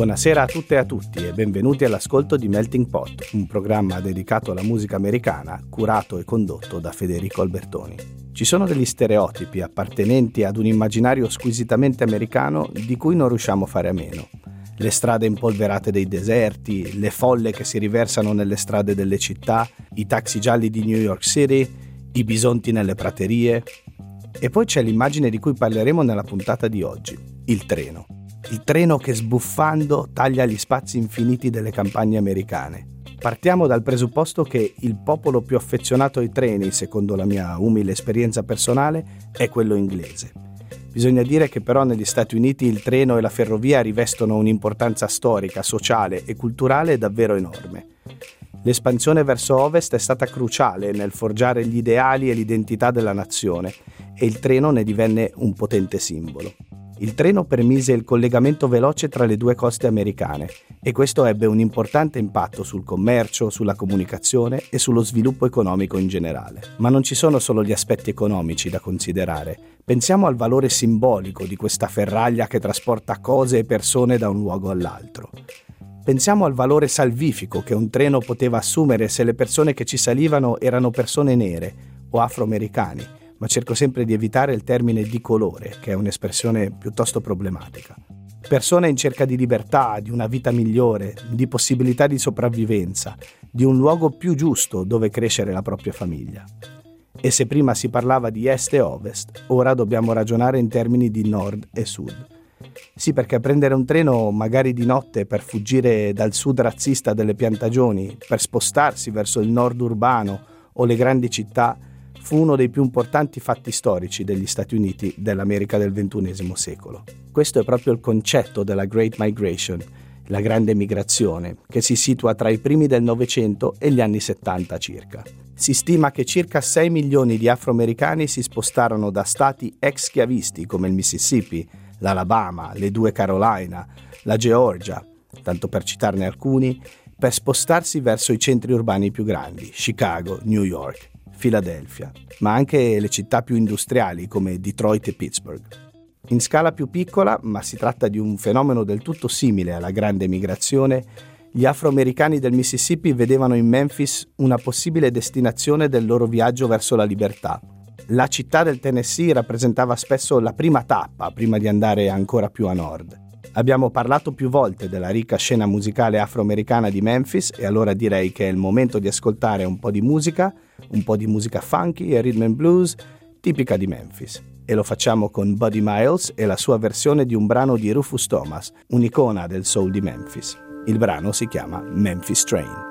Buonasera a tutte e a tutti e benvenuti all'ascolto di Melting Pot, un programma dedicato alla musica americana, curato e condotto da Federico Albertoni. Ci sono degli stereotipi appartenenti ad un immaginario squisitamente americano di cui non riusciamo a fare a meno. Le strade impolverate dei deserti, le folle che si riversano nelle strade delle città, i taxi gialli di New York City, i bisonti nelle praterie. E poi c'è l'immagine di cui parleremo nella puntata di oggi, il treno. Il treno che sbuffando taglia gli spazi infiniti delle campagne americane. Partiamo dal presupposto che il popolo più affezionato ai treni, secondo la mia umile esperienza personale, è quello inglese. Bisogna dire che però negli Stati Uniti il treno e la ferrovia rivestono un'importanza storica, sociale e culturale davvero enorme. L'espansione verso ovest è stata cruciale nel forgiare gli ideali e l'identità della nazione e il treno ne divenne un potente simbolo. Il treno permise il collegamento veloce tra le due coste americane e questo ebbe un importante impatto sul commercio, sulla comunicazione e sullo sviluppo economico in generale. Ma non ci sono solo gli aspetti economici da considerare. Pensiamo al valore simbolico di questa ferraglia che trasporta cose e persone da un luogo all'altro. Pensiamo al valore salvifico che un treno poteva assumere se le persone che ci salivano erano persone nere o afroamericani, ma cerco sempre di evitare il termine di colore, che è un'espressione piuttosto problematica. Persone in cerca di libertà, di una vita migliore, di possibilità di sopravvivenza, di un luogo più giusto dove crescere la propria famiglia. E se prima si parlava di est e ovest, ora dobbiamo ragionare in termini di nord e sud. Sì, perché prendere un treno magari di notte per fuggire dal sud razzista delle piantagioni, per spostarsi verso il nord urbano o le grandi città, fu uno dei più importanti fatti storici degli Stati Uniti dell'America del XXI secolo. Questo è proprio il concetto della Great Migration, la grande migrazione, che si situa tra i primi del Novecento e gli anni 70 circa. Si stima che circa 6 milioni di afroamericani si spostarono da stati ex schiavisti come il Mississippi, l'Alabama, le due Carolina, la Georgia, tanto per citarne alcuni, per spostarsi verso i centri urbani più grandi, Chicago, New York, Philadelphia, ma anche le città più industriali come Detroit e Pittsburgh. In scala più piccola, ma si tratta di un fenomeno del tutto simile alla grande migrazione, gli afroamericani del Mississippi vedevano in Memphis una possibile destinazione del loro viaggio verso la libertà. La città del Tennessee rappresentava spesso la prima tappa prima di andare ancora più a nord. Abbiamo parlato più volte della ricca scena musicale afroamericana di Memphis e allora direi che è il momento di ascoltare un po' di musica funky e rhythm and blues tipica di Memphis. E lo facciamo con Buddy Miles e la sua versione di un brano di Rufus Thomas, un'icona del soul di Memphis. Il brano si chiama Memphis Train.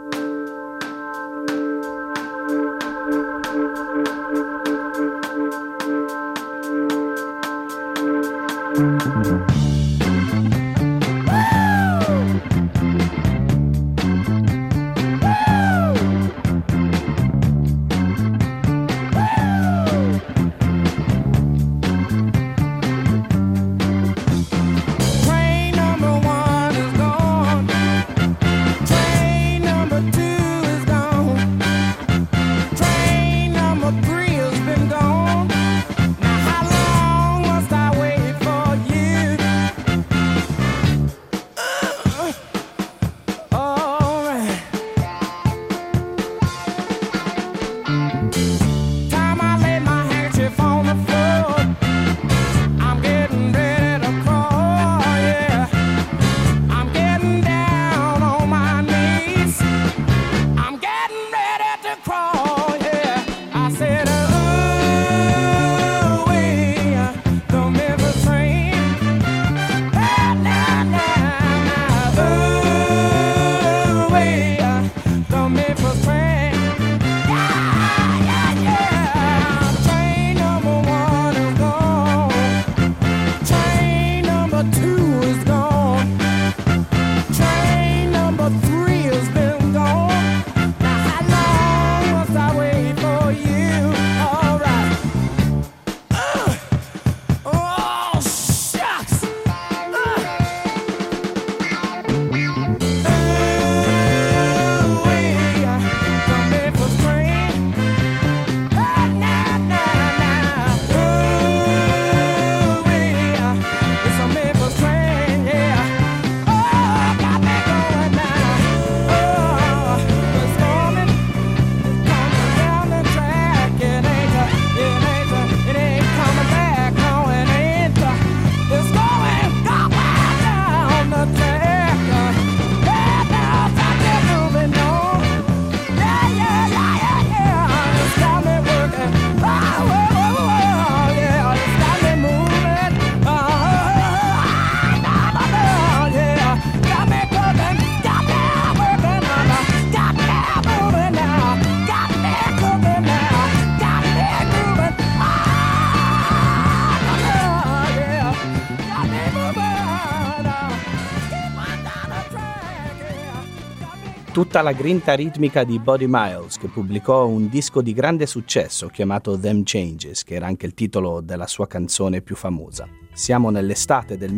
Tutta la grinta ritmica di Buddy Miles, che pubblicò un disco di grande successo chiamato Them Changes, che era anche il titolo della sua canzone più famosa. Siamo nell'estate del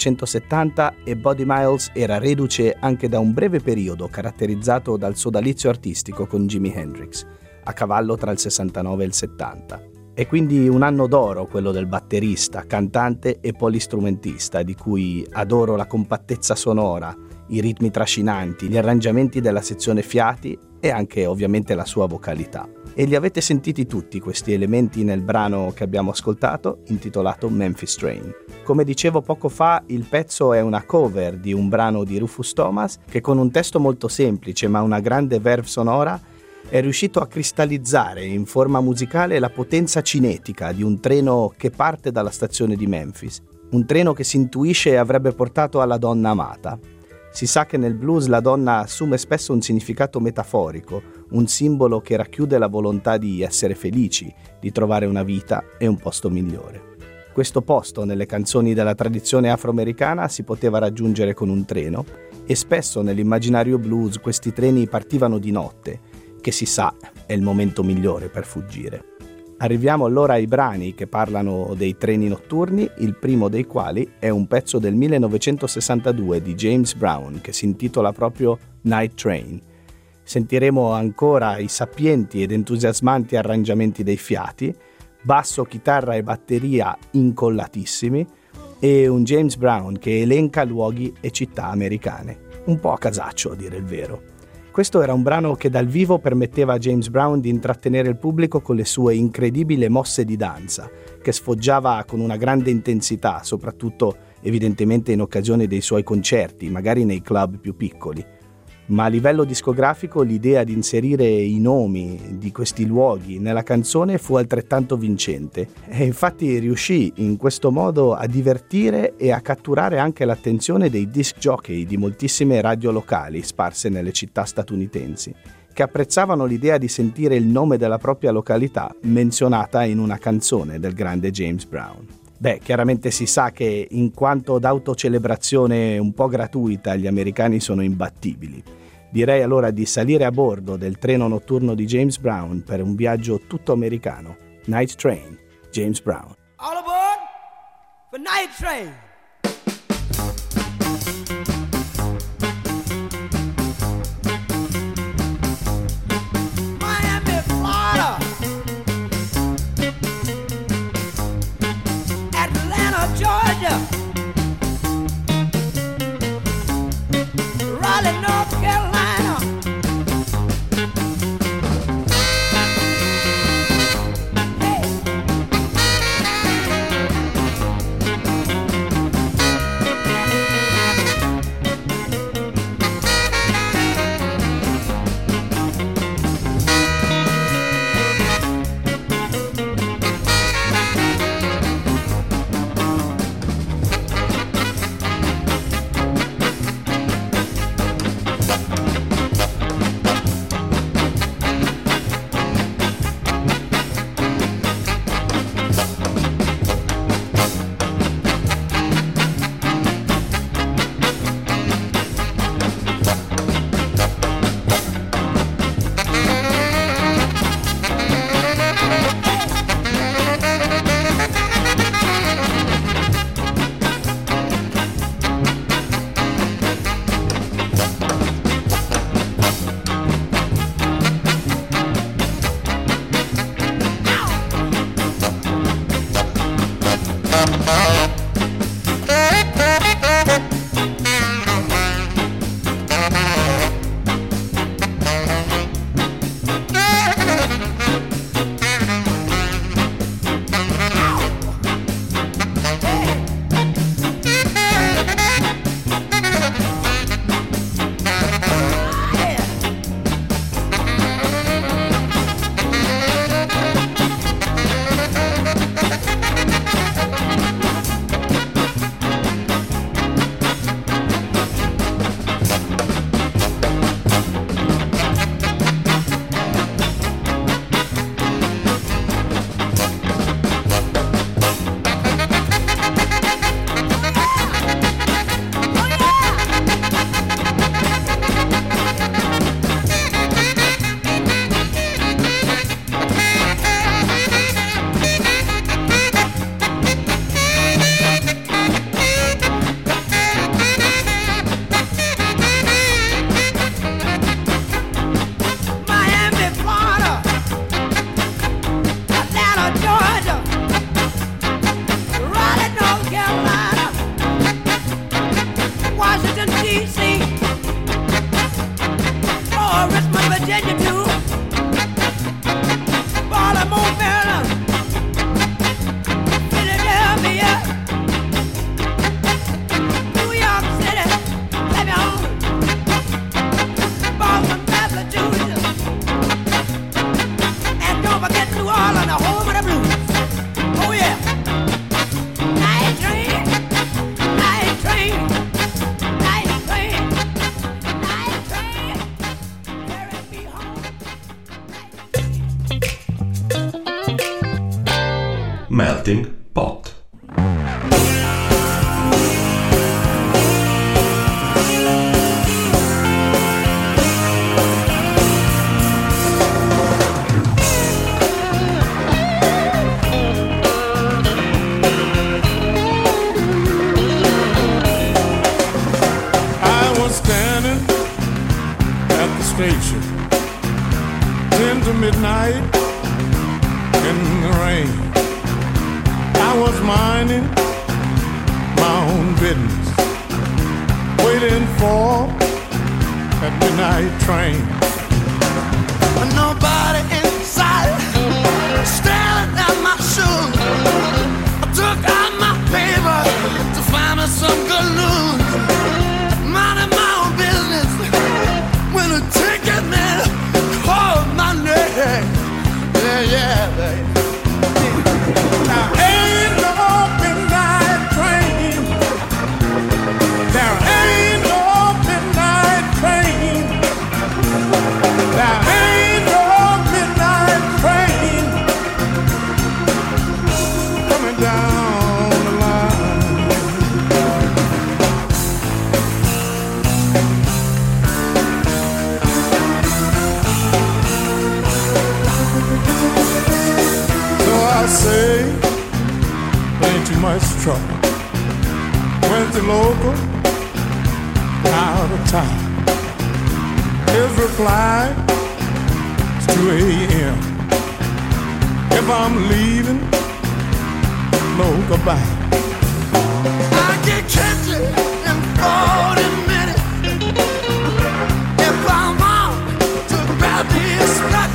1970 e Buddy Miles era reduce anche da un breve periodo caratterizzato dal sodalizio artistico con Jimi Hendrix, a cavallo tra il 69 e il 70. È quindi un anno d'oro quello del batterista, cantante e polistrumentista, di cui adoro la compattezza sonora, i ritmi trascinanti, gli arrangiamenti della sezione fiati e anche ovviamente la sua vocalità. E li avete sentiti tutti questi elementi nel brano che abbiamo ascoltato, intitolato Memphis Train. Come dicevo poco fa, il pezzo è una cover di un brano di Rufus Thomas che con un testo molto semplice ma una grande verve sonora è riuscito a cristallizzare in forma musicale la potenza cinetica di un treno che parte dalla stazione di Memphis, un treno che si intuisce avrebbe portato alla donna amata. Si sa che nel blues la donna assume spesso un significato metaforico, un simbolo che racchiude la volontà di essere felici, di trovare una vita e un posto migliore. Questo posto nelle canzoni della tradizione afroamericana si poteva raggiungere con un treno e spesso nell'immaginario blues questi treni partivano di notte, che si sa è il momento migliore per fuggire. Arriviamo allora ai brani che parlano dei treni notturni, il primo dei quali è un pezzo del 1962 di James Brown che si intitola proprio Night Train. Sentiremo ancora i sapienti ed entusiasmanti arrangiamenti dei fiati, basso, chitarra e batteria incollatissimi e un James Brown che elenca luoghi e città americane, un po' a casaccio a dire il vero. Questo era un brano che dal vivo permetteva a James Brown di intrattenere il pubblico con le sue incredibili mosse di danza, che sfoggiava con una grande intensità, soprattutto evidentemente in occasione dei suoi concerti, magari nei club più piccoli. Ma a livello discografico l'idea di inserire i nomi di questi luoghi nella canzone fu altrettanto vincente e infatti riuscì in questo modo a divertire e a catturare anche l'attenzione dei disc jockey di moltissime radio locali sparse nelle città statunitensi, che apprezzavano l'idea di sentire il nome della propria località menzionata in una canzone del grande James Brown. Beh, chiaramente si sa che in quanto d'autocelebrazione un po' gratuita gli americani sono imbattibili. Direi allora di salire a bordo del treno notturno di James Brown per un viaggio tutto americano. Night Train, James Brown. All aboard for Night Train. Miami, Florida. Atlanta, Georgia. Raleigh, North Carolina. Hey. Richmond, Virginia to Baltimore, Maryland, Philadelphia, New York City, baby home, Boston, Massachusetts, and don't forget New Orleans, the home of the blues. Oh yeah. Night train, night train, night train, night train, carry me home. Melting Pot. Station, 10 to midnight in the rain. I was minding my own business, waiting for that midnight train. Nobody inside, staring at my shoes. I took out my paper to find me some good news. Minding my own business when a ticket man called my name. Yeah, baby. Now ain't no midnight train. There ain't no midnight train. There ain't no midnight train coming down the line. I say, ain't too much trouble. Went to local, out of town. His reply is 2 a.m. If I'm leaving, local bound. I get catching in 40 minutes. If I'm on to grab the express.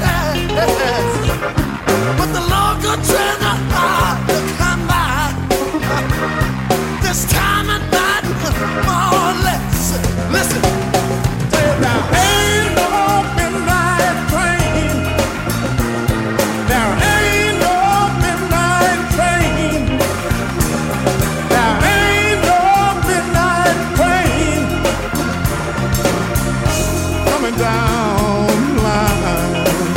But the local train hard to come by. This time at night, more or less. Listen, there ain't no midnight train. There ain't no midnight train. There ain't no midnight train coming down the line.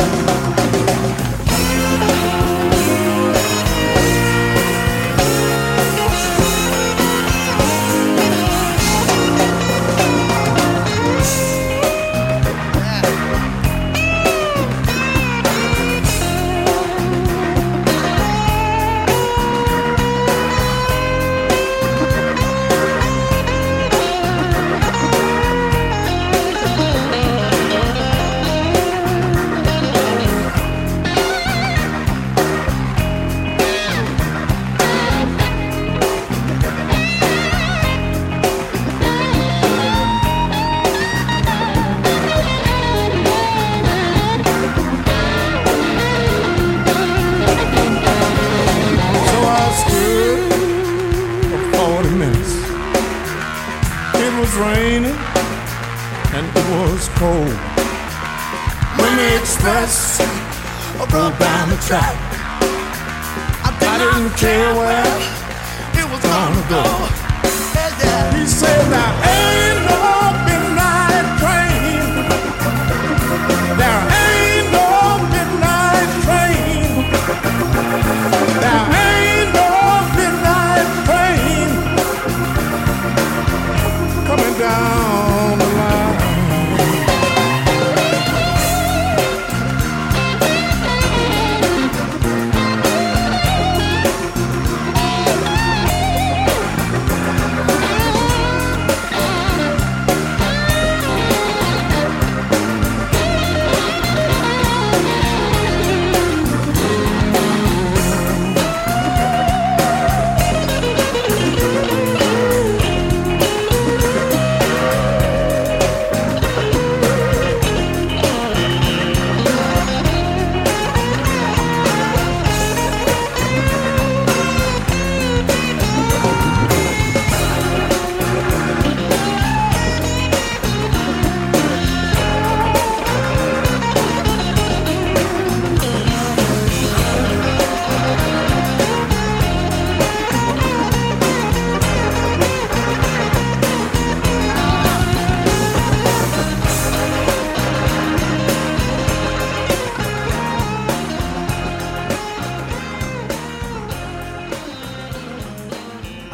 Raining and it was cold. When the express broke down the track, I didn't care where it was gonna go. He said there ain't no midnight train. There ain't no midnight train. There ain't no midnight train coming down the line.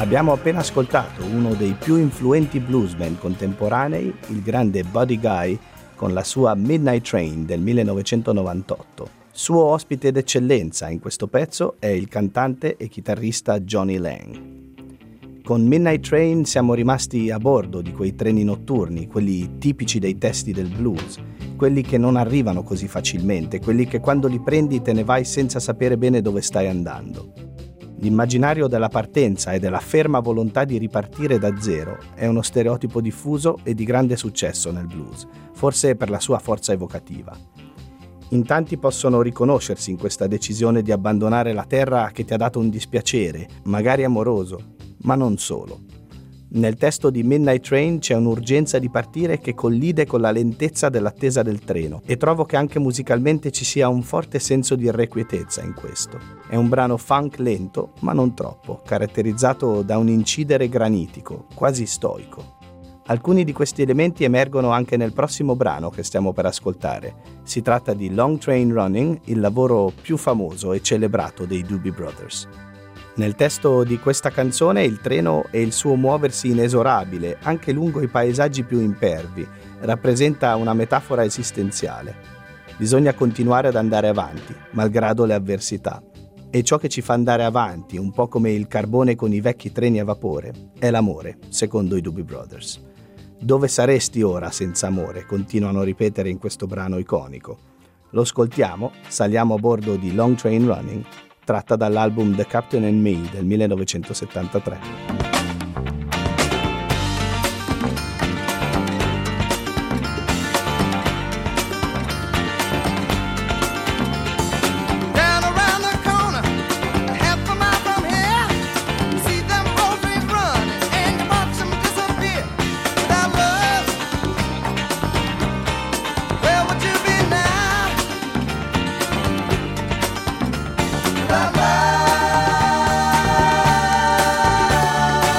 Abbiamo appena ascoltato uno dei più influenti bluesmen contemporanei, il grande Buddy Guy, con la sua Midnight Train del 1998. Suo ospite d'eccellenza in questo pezzo è il cantante e chitarrista Johnny Lang. Con Midnight Train siamo rimasti a bordo di quei treni notturni, quelli tipici dei testi del blues, quelli che non arrivano così facilmente, quelli che quando li prendi te ne vai senza sapere bene dove stai andando. L'immaginario della partenza e della ferma volontà di ripartire da zero è uno stereotipo diffuso e di grande successo nel blues, forse per la sua forza evocativa. In tanti possono riconoscersi in questa decisione di abbandonare la terra che ti ha dato un dispiacere, magari amoroso, ma non solo. Nel testo di Midnight Train c'è un'urgenza di partire che collide con la lentezza dell'attesa del treno e trovo che anche musicalmente ci sia un forte senso di irrequietezza in questo. È un brano funk lento, ma non troppo, caratterizzato da un incidere granitico, quasi stoico. Alcuni di questi elementi emergono anche nel prossimo brano che stiamo per ascoltare. Si tratta di Long Train Running, il lavoro più famoso e celebrato dei Doobie Brothers. Nel testo di questa canzone il treno e il suo muoversi inesorabile, anche lungo i paesaggi più impervi, rappresenta una metafora esistenziale. Bisogna continuare ad andare avanti, malgrado le avversità. E ciò che ci fa andare avanti, un po' come il carbone con i vecchi treni a vapore, è l'amore, secondo i Doobie Brothers. Dove saresti ora senza amore? Continuano a ripetere in questo brano iconico. Lo ascoltiamo, saliamo a bordo di Long Train Running, tratta dall'album The Captain and Me del 1973. Bye-bye.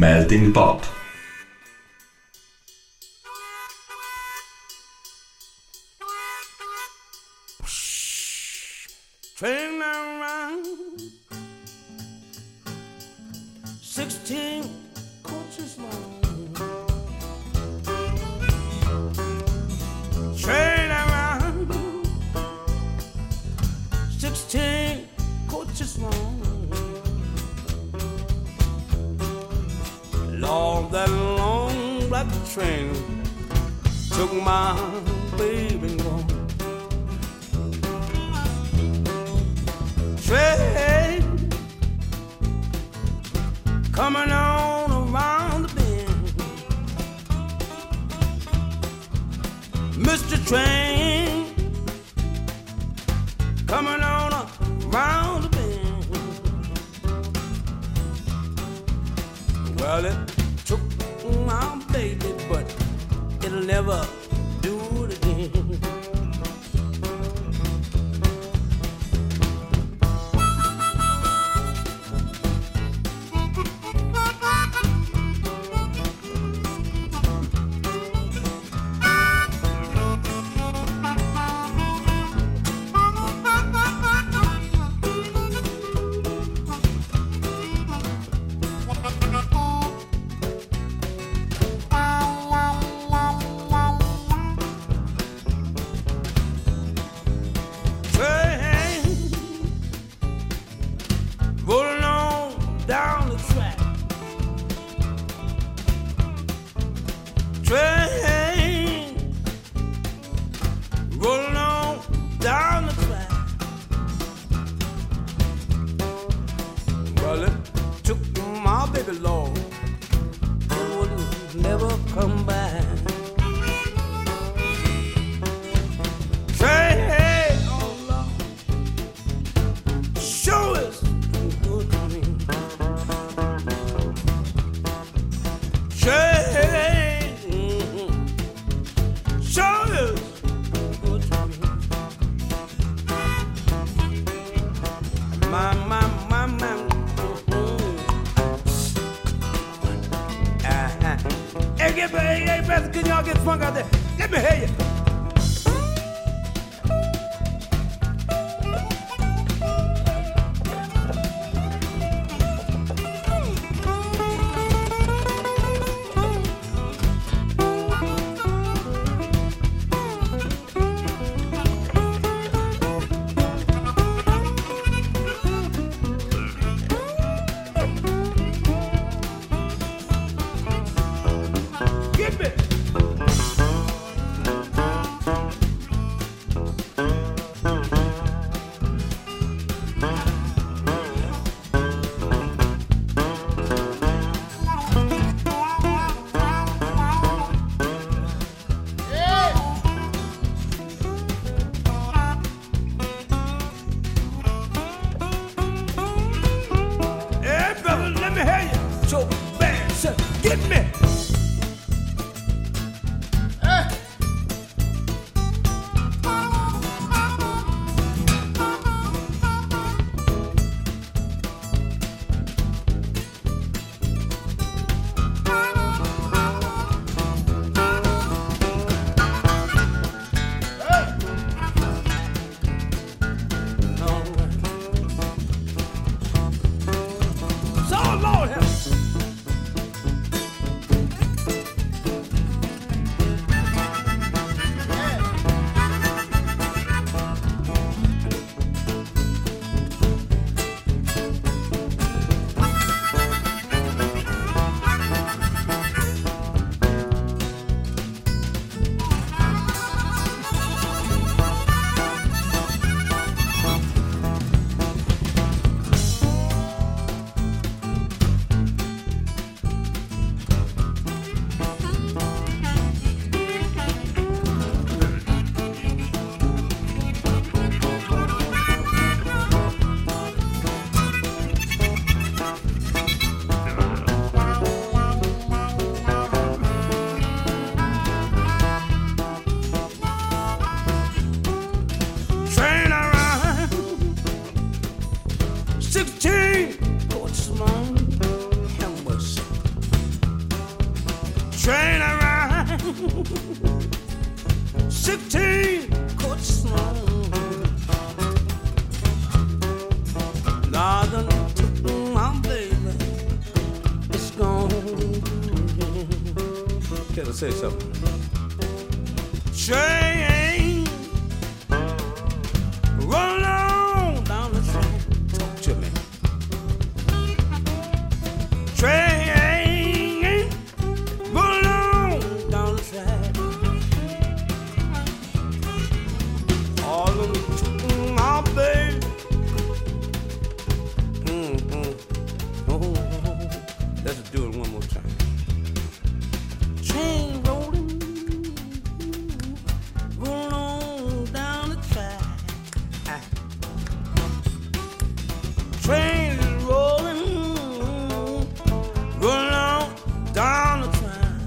Melting Pot. Train around 16 coaches long. Train around 16 coaches long. Lord, that long black train took my baby gone. Train coming on around the bend. Mr. Train coming on around the bend. Well, it took my baby, but it'll never do it again. Can y'all get funk out there? Let me hear you. Get me. 16 could snow. Lord, done took my baby. It's gone. Can I say something? Train roll on down the track. Talk to me. Train roll on down the track. All of them took my baby. Oh, let's do it one more time. Train rolling, roll on down the track. Train is rolling, roll on down the track.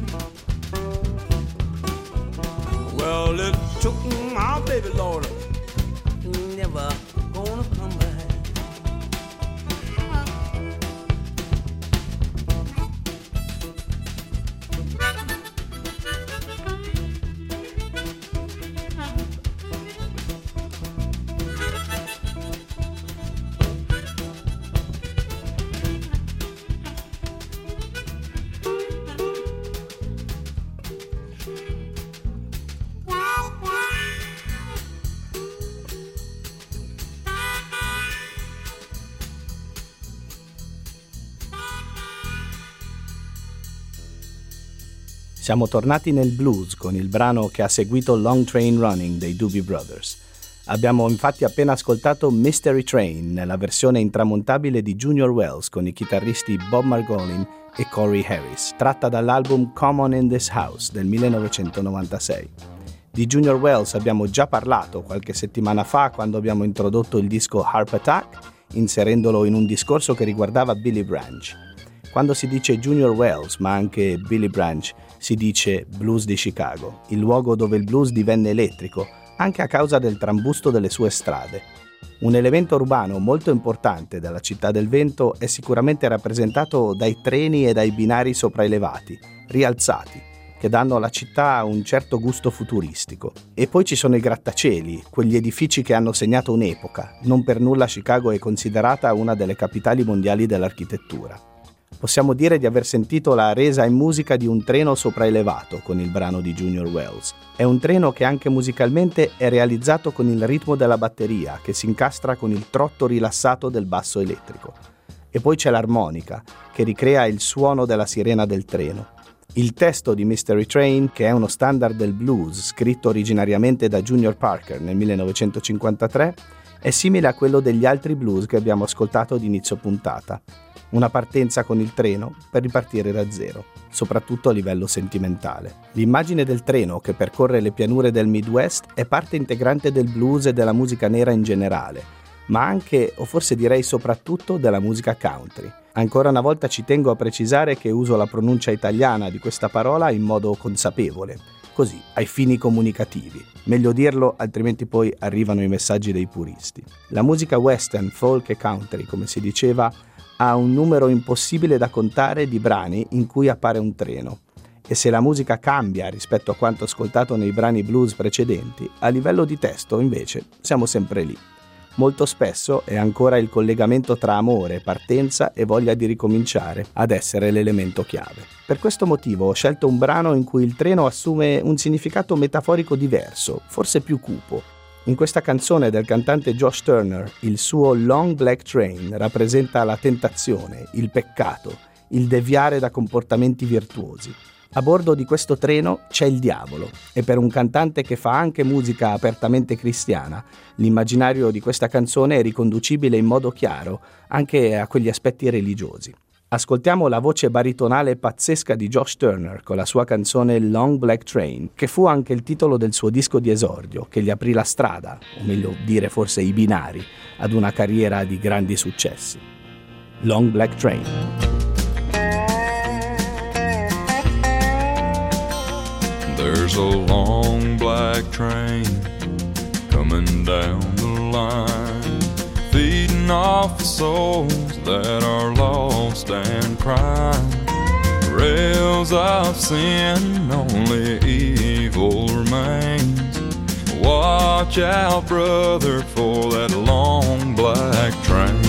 Well, it took my baby, Lord, never gonna come back. Siamo tornati nel blues con il brano che ha seguito Long Train Running dei Doobie Brothers. Abbiamo infatti appena ascoltato Mystery Train nella versione intramontabile di Junior Wells con i chitarristi Bob Margolin e Corey Harris, tratta dall'album Common in This House del 1996. Di Junior Wells abbiamo già parlato qualche settimana fa quando abbiamo introdotto il disco Harp Attack, inserendolo in un discorso che riguardava Billy Branch. Quando si dice Junior Wells, ma anche Billy Branch, si dice blues di Chicago, il luogo dove il blues divenne elettrico, anche a causa del trambusto delle sue strade. Un elemento urbano molto importante della città del vento è sicuramente rappresentato dai treni e dai binari sopraelevati, rialzati, che danno alla città un certo gusto futuristico. E poi ci sono i grattacieli, quegli edifici che hanno segnato un'epoca. Non per nulla Chicago è considerata una delle capitali mondiali dell'architettura. Possiamo dire di aver sentito la resa in musica di un treno sopraelevato con il brano di Junior Wells. È un treno che anche musicalmente è realizzato con il ritmo della batteria, che si incastra con il trotto rilassato del basso elettrico. E poi c'è l'armonica, che ricrea il suono della sirena del treno. Il testo di Mystery Train, che è uno standard del blues scritto originariamente da Junior Parker nel 1953, è simile a quello degli altri blues che abbiamo ascoltato ad inizio puntata. Una partenza con il treno per ripartire da zero, soprattutto a livello sentimentale. L'immagine del treno che percorre le pianure del Midwest è parte integrante del blues e della musica nera in generale, ma anche, o forse direi soprattutto, della musica country. Ancora una volta ci tengo a precisare che uso la pronuncia italiana di questa parola in modo consapevole, così, ai fini comunicativi. Meglio dirlo, altrimenti poi arrivano i messaggi dei puristi. La musica western, folk e country, come si diceva, ha un numero impossibile da contare di brani in cui appare un treno. E se la musica cambia rispetto a quanto ascoltato nei brani blues precedenti, a livello di testo, invece, siamo sempre lì. Molto spesso è ancora il collegamento tra amore, partenza e voglia di ricominciare ad essere l'elemento chiave. Per questo motivo ho scelto un brano in cui il treno assume un significato metaforico diverso, forse più cupo. In questa canzone del cantante Josh Turner, il suo Long Black Train rappresenta la tentazione, il peccato, il deviare da comportamenti virtuosi. A bordo di questo treno c'è il diavolo e per un cantante che fa anche musica apertamente cristiana, l'immaginario di questa canzone è riconducibile in modo chiaro anche a quegli aspetti religiosi. Ascoltiamo la voce baritonale pazzesca di Josh Turner con la sua canzone Long Black Train, che fu anche il titolo del suo disco di esordio, che gli aprì la strada, o meglio dire forse i binari, ad una carriera di grandi successi. Long Black Train. There's a long black train coming down the line, feeding off the souls that are lost and crying, rails of sin, only evil remains. Watch out, brother, for that long black train.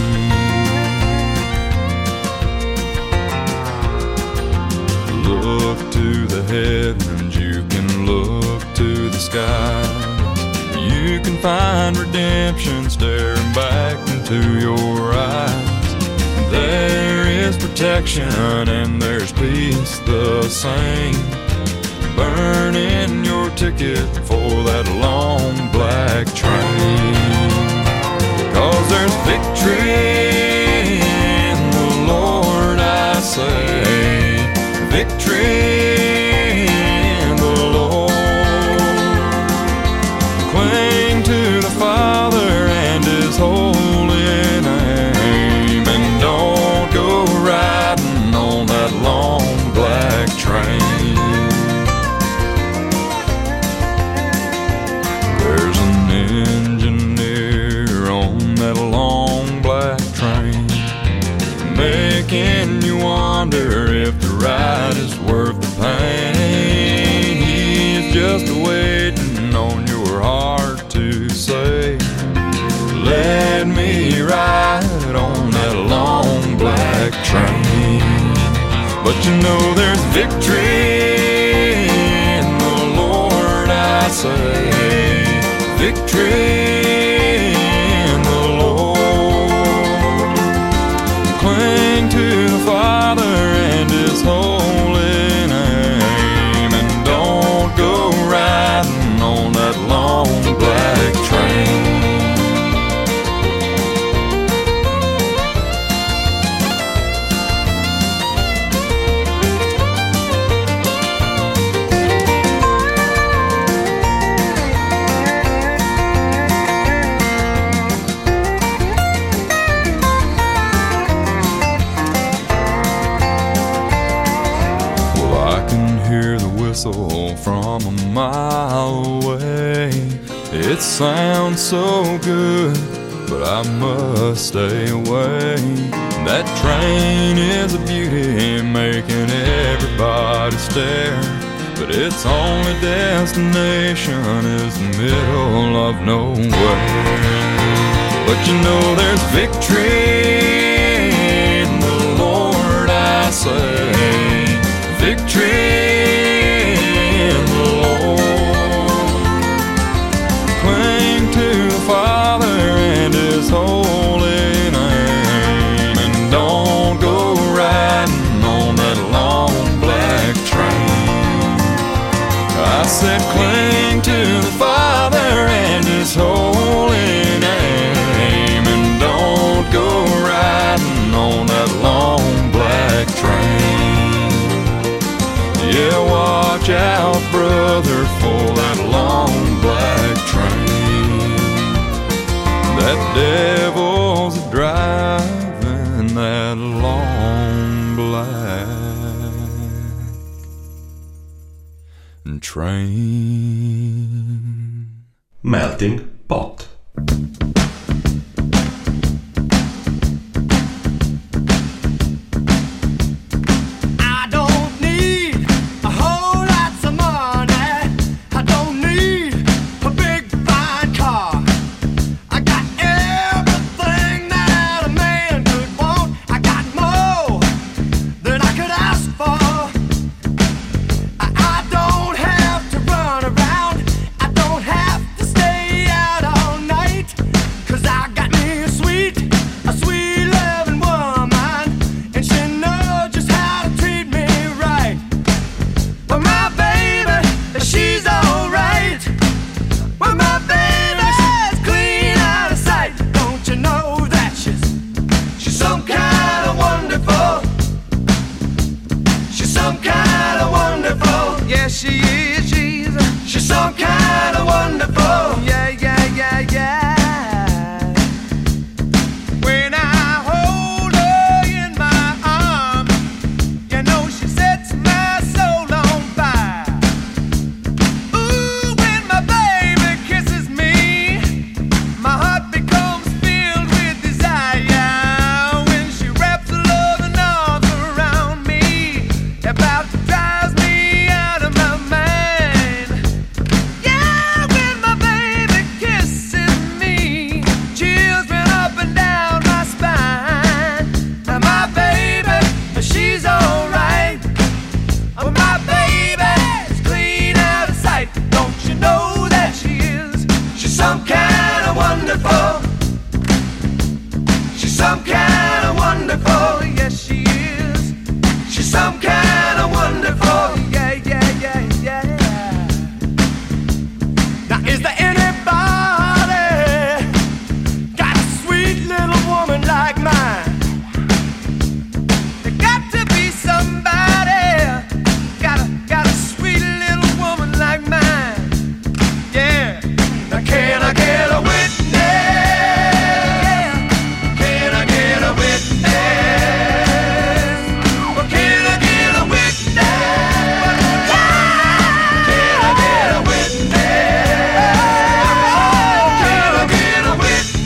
Look to the heavens, you can look to the skies. You can find redemption staring back into your eyes. There is protection and there's peace the same. Burn in your ticket for that long black train. 'Cause there's victory in the Lord, I say. Victory in the Lord. Cling to the Father and His holy name, and don't go riding on that long black train. There's an engineer on that long black train, making you wonder if the ride is worth the pain. He's just waiting on your heart to say, let me ride on that long black train. But you know there's victory in the Lord, I say. Victory in the Lord. Cling to the Father and His holy name, and don't go riding on that long black train. From a mile away, it sounds so good, but I must stay away. That train is a beauty, making everybody stare, but its only destination is the middle of nowhere. But you know there's victory in the Lord, I say. Victory in the Lord. Cling to the Father and His holy name, and don't go riding on that long black train. I said cling to the Father and His holy name, and don't go riding on that long black train. Yeah, watch out, brother, for that long black train. That devil's driving that long black train. Melting Pot. I don't have to run around, I don't have to stay out all night. some kind of wonderful. She's some kind of wonderful. Yes, she is. She's some kind of wonderful. Yeah, yeah, yeah, yeah. Now, is there anybody got a sweet little woman like mine? There got to be somebody got a sweet little woman like mine. Yeah. Now, can I get a witness? Can I get a witness? Well, can I get a witness? Can I get a witness? Can I get a witness?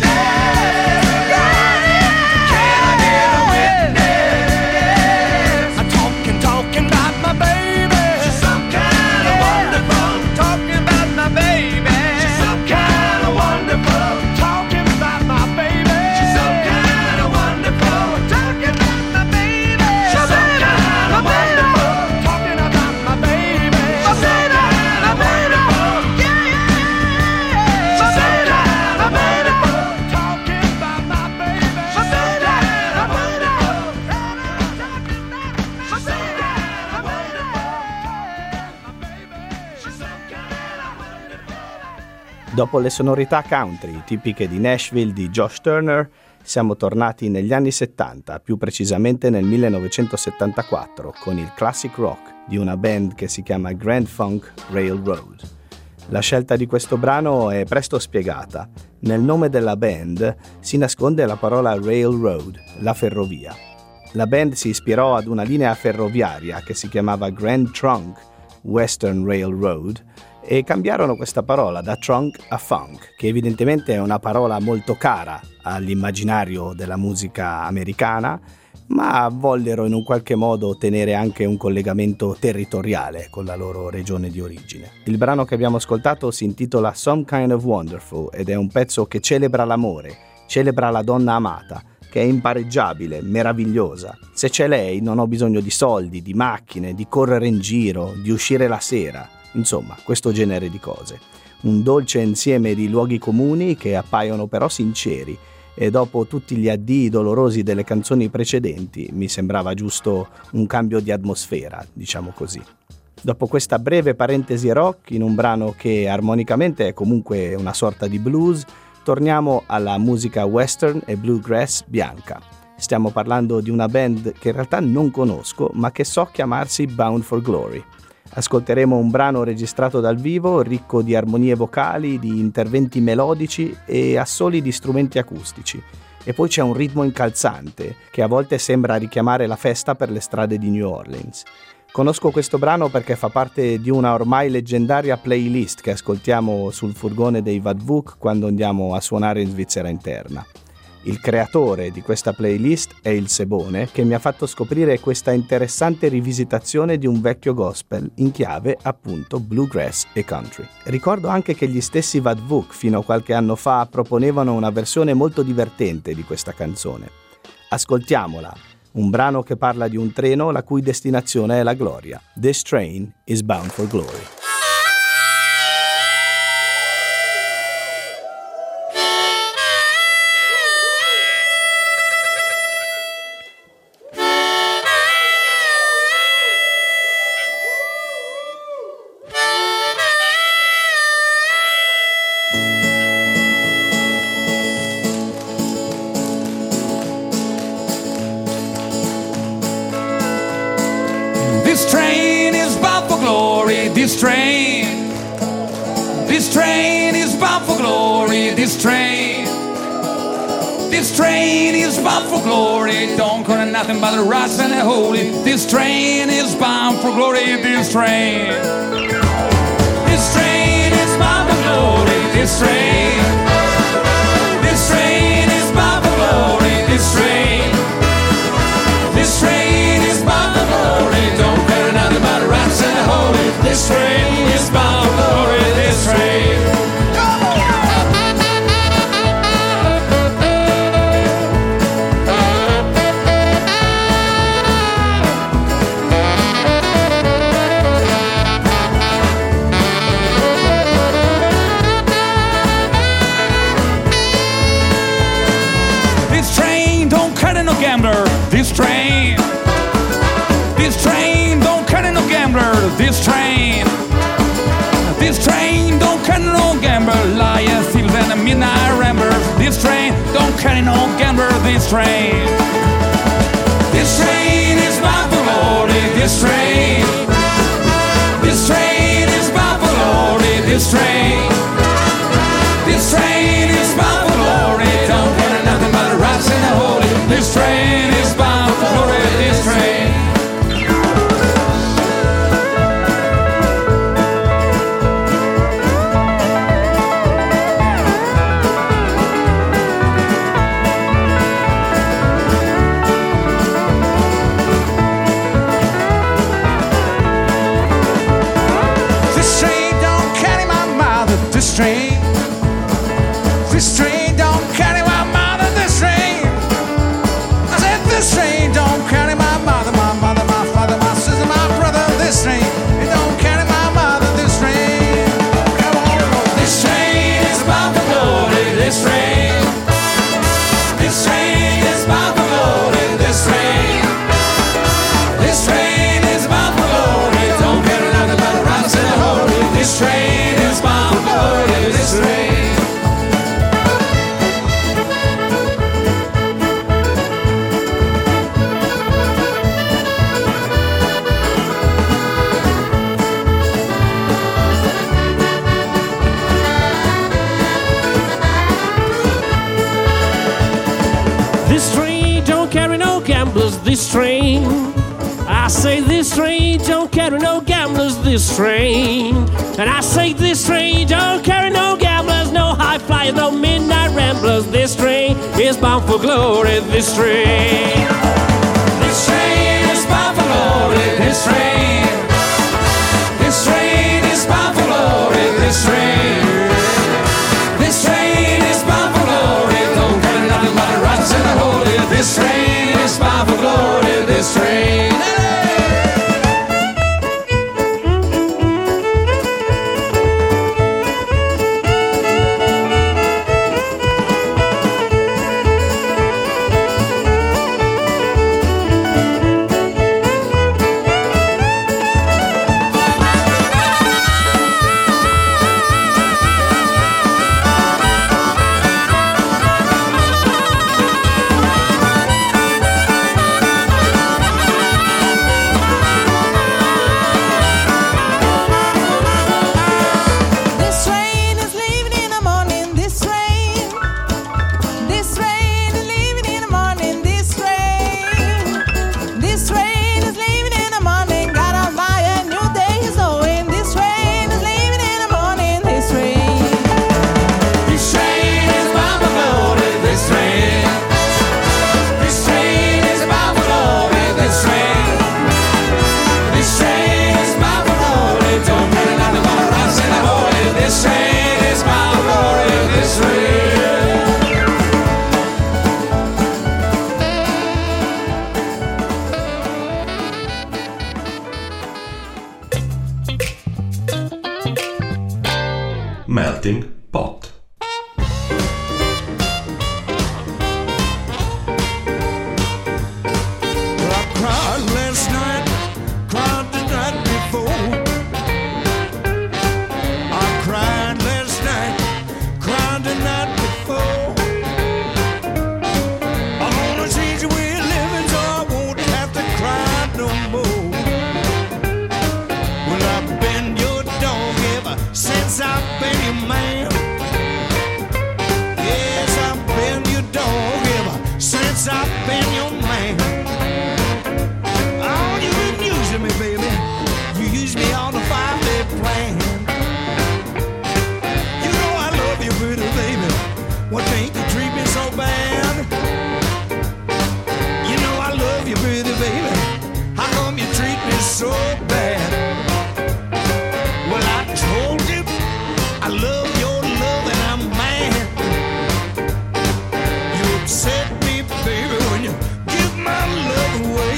Can I get a witness? I'm talking about my baby. She's some kind of wonderful. Talking about my baby. She's some kind of wonderful. Talking about my baby. She's some kind of wonderful. Talking about my baby. She's some kind of wonderful. Talking about my baby. She's some kind of wonderful. Yeah, yeah. She's some kind of wonderful. Talking about my baby. She's some kind of wonderful. She's some kind of wonderful. She's some kind of wonderful. Dopo le sonorità country tipiche di Nashville di Josh Turner, siamo tornati negli anni 70, più precisamente nel 1974, con il classic rock di una band che si chiama Grand Funk Railroad. La scelta di questo brano è presto spiegata. Nel nome della band si nasconde la parola railroad, la ferrovia. La band si ispirò ad una linea ferroviaria che si chiamava Grand Trunk Western Railroad e cambiarono questa parola da trunk a funk, che evidentemente è una parola molto cara all'immaginario della musica americana, ma vollero in un qualche modo tenere anche un collegamento territoriale con la loro regione di origine. Il brano che abbiamo ascoltato si intitola Some Kind of Wonderful ed è un pezzo che celebra l'amore, celebra la donna amata, che è impareggiabile, meravigliosa. Se c'è lei non ho bisogno di soldi, di macchine, di correre in giro, di uscire la sera. Insomma, questo genere di cose. Un dolce insieme di luoghi comuni che appaiono però sinceri e dopo tutti gli addii dolorosi delle canzoni precedenti mi sembrava giusto un cambio di atmosfera, diciamo così. Dopo questa breve parentesi rock in un brano che armonicamente è comunque una sorta di blues, torniamo alla musica western e bluegrass bianca. Stiamo parlando di una band che in realtà non conosco, ma che so chiamarsi Bound for Glory. Ascolteremo un brano registrato dal vivo, ricco di armonie vocali, di interventi melodici e assoli di strumenti acustici. E poi c'è un ritmo incalzante, che a volte sembra richiamare la festa per le strade di New Orleans. Conosco questo brano perché fa parte di una ormai leggendaria playlist che ascoltiamo sul furgone dei Vadvuk quando andiamo a suonare in Svizzera interna. Il creatore di questa playlist è il Sebone, che mi ha fatto scoprire questa interessante rivisitazione di un vecchio gospel in chiave appunto bluegrass e country. Ricordo anche che gli stessi Vadvuk fino a qualche anno fa proponevano una versione molto divertente di questa canzone. Ascoltiamola, un brano che parla di un treno la cui destinazione è la gloria. This train is bound for glory. This train is bound for glory. This train is bound for glory. This train is bound for glory. Don't call it nothing but the rocks and the holy. This train is bound for glory. This train is bound for glory. This train is bound for glory. This train is bound for glory. Don't care nothing about the rocks and the holy. This train is bound for glory. This train. carry no gambler. This train don't carry no gambler. This train don't carry no gambler. Liars, thieves, and midnight ramblers. This train don't carry no gambler. This train is bound for glory. This train is bound for glory. This train is bound for glory. Don't carry nothing but the rocks and the holy. This train is bound for glory. This train. This train don't carry my mother, this train. I said this train don't carry my mother, my father, my sister, my brother. This train, it don't carry my mother, this train. Come on. This train is bound for glory, this train. This train is bound for glory, this train. This train is bound for glory. Don't carry nothing but the rocks and the holy. This train is bound for glory, this train. This train don't carry no gamblers, this train. I say this train don't carry no gamblers, this train. And I say this train don't carry no gamblers, no high flyers, no midnight ramblers. This train is bound for glory, this train. This train is bound for glory, this train. This train is bound for glory, this train. This train is bound for glory. Don't carry nothing but the rocks and the holy. This train is bound for glory, this train. Melting Pot. Well, I cried last night, cried the night before. I cried last night, cried the night before. I wanna change the way of living so I won't have to cry no more. Well, I've been your dog ever since I've been your man. Yes, I've been your dog ever since I've been your man. Oh, you've been using me, baby. You use me on the 5-day plan. You know I love you, pretty baby. What make you treat me so bad? You know I love you, pretty baby. How come you treat me so bad? Well, I told you I love your love and I'm mad. You upset me, baby, when you give my love away.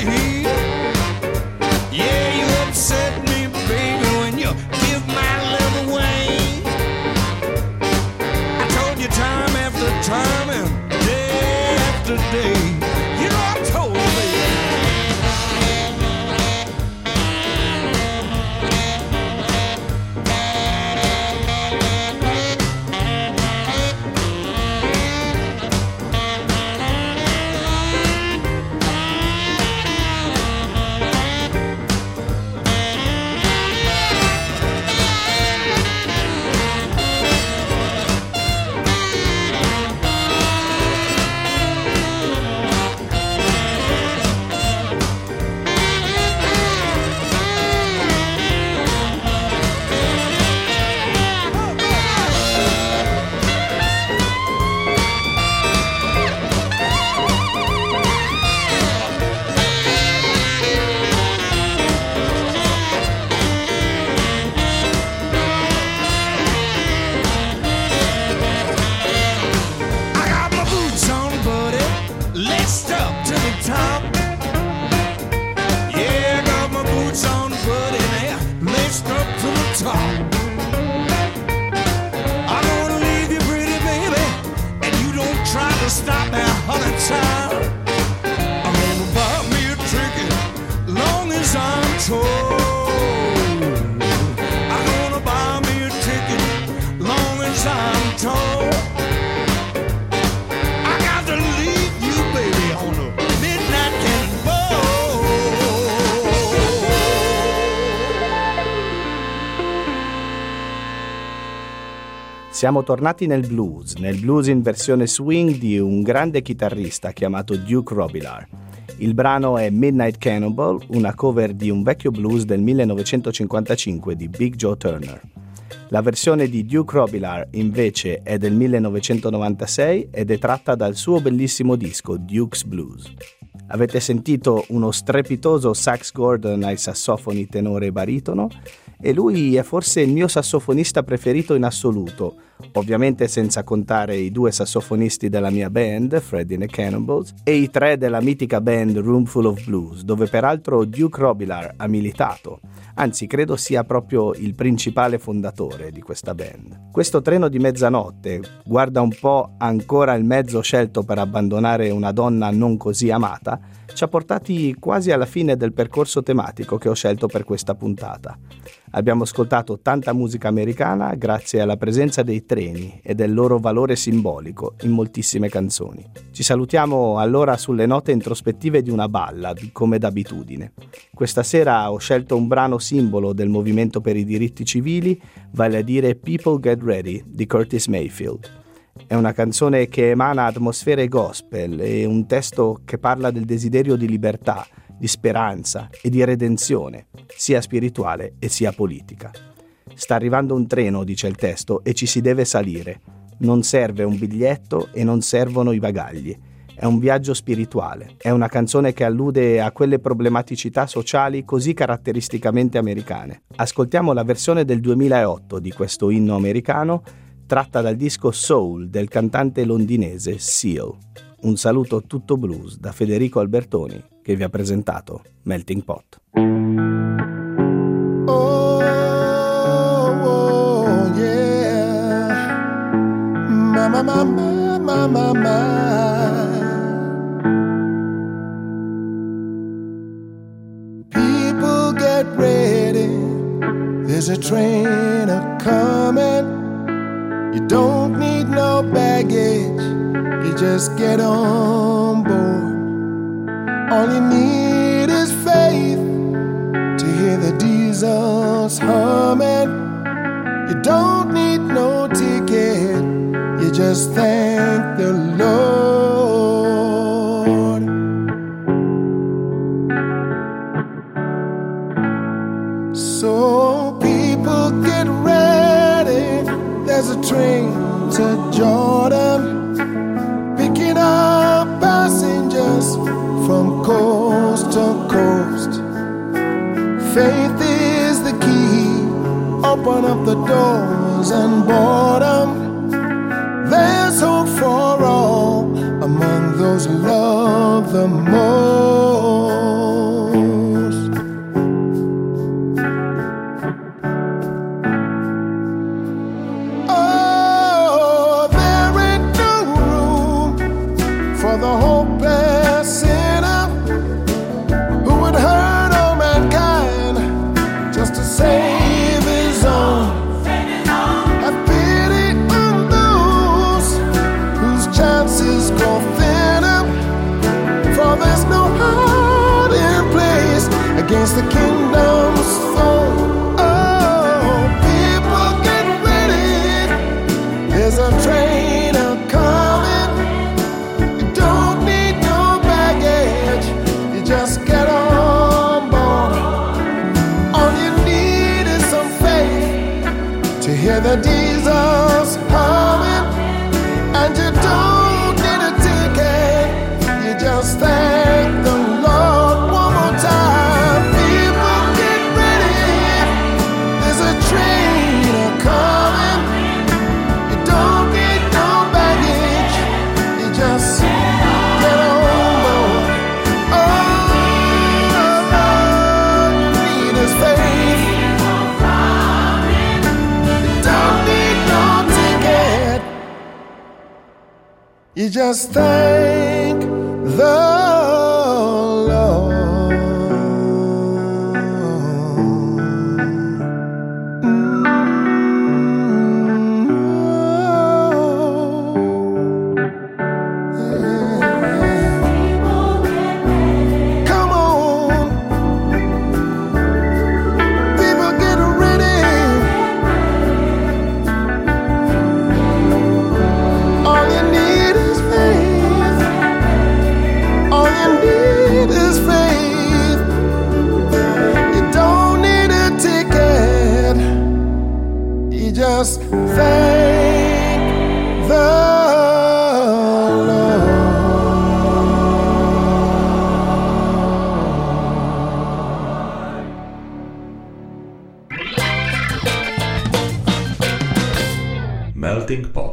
Yeah, you upset me, baby, when you give my love away. I told you time after time and day after day. You know to stop me 100 times. I'm gonna buy me a ticket, long as I'm told. I'm gonna buy me a ticket, long as I'm told. I got to leave you, baby, on the midnight cannonball. Siamo tornati nel blues in versione swing di un grande chitarrista chiamato Duke Robillard. Il brano è Midnight Cannonball, una cover di un vecchio blues del 1955 di Big Joe Turner. La versione di Duke Robillard invece è del 1996 ed è tratta dal suo bellissimo disco Duke's Blues. Avete sentito uno strepitoso Sax Gordon ai sassofoni tenore e baritono, e lui è forse il mio sassofonista preferito in assoluto, ovviamente senza contare i due sassofonisti della mia band, Freddie and the Cannonballs, e i tre della mitica band Roomful of Blues, dove peraltro Duke Robillard ha militato, anzi credo sia proprio il principale fondatore di questa band. Questo treno di mezzanotte, guarda un po' ancora il mezzo scelto per abbandonare una donna non così amata, ci ha portati quasi alla fine del percorso tematico che ho scelto per questa puntata. Abbiamo ascoltato tanta musica americana grazie alla presenza dei treni e del loro valore simbolico in moltissime canzoni. Ci salutiamo allora sulle note introspettive di una ballad, come d'abitudine. Questa sera ho scelto un brano simbolo del movimento per i diritti civili, vale a dire People Get Ready di Curtis Mayfield. È una canzone che emana atmosfere gospel e un testo che parla del desiderio di libertà, di speranza e di redenzione, sia spirituale e sia politica. Sta arrivando un treno, dice il testo, e ci si deve salire. Non serve un biglietto e non servono i bagagli. È un viaggio spirituale. È una canzone che allude a quelle problematicità sociali così caratteristicamente americane. Ascoltiamo la versione del 2008 di questo inno americano, tratta dal disco Soul del cantante londinese Seal. Un saluto tutto blues da Federico Albertoni, che vi ha presentato Melting Pot. Oh, yeah. My, my, my, my, my, my. People get ready. There's a train a-coming. You don't need no baggage. You just get on board. All you need is faith to hear the diesels humming. You don't need no ticket. You just thank the Lord. So people get ready. There's a train to Jordan, picking up passengers from coast to coast. Faith is the key. Open up the doors and board 'em. There's hope for all among those who love the most. Oh, there ain't no room for the hopeless sinner who would hurt all mankind just to save his own. Have pity on those whose chances go thinner, for there's no hiding place against the kingdom's throne. Oh, people get ready. There's a train a-coming. You don't need no baggage. You just get on board. All you need is some faith to hear the diesels humming. And you don't need a ticket. You just thank the Lord. Come on, people get ready. All you need is faith. All you need is faith. You don't need a ticket. You just thank the Lord. Melting Pot.